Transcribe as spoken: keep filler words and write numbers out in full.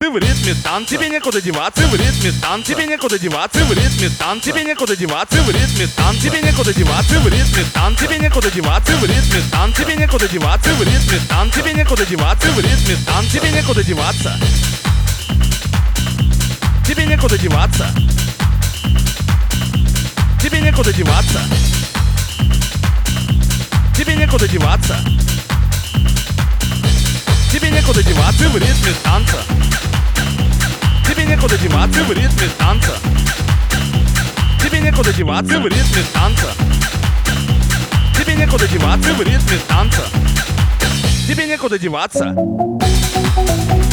деваться в ритме танца. Тебе некуда деваться в ритме танца. Тебе некуда деваться в ритме танца. Тебе некуда деваться в ритме танца. Тебе некуда деваться в ритме танца. Тебе некуда деваться в ритме танца. Тебе некуда деваться в ритме танца. Тебе некуда деваться в ритме танца. Тебе некуда деваться. Тебе некуда деваться. Тебе некуда деваться. Тебе некуда деваться. Тебе некуда деваться в ритме танца. Тебе некуда деваться в ритме танца. Тебе некуда деваться в ритме танца. Тебе некуда деваться в ритме танца. Тебе некуда деваться.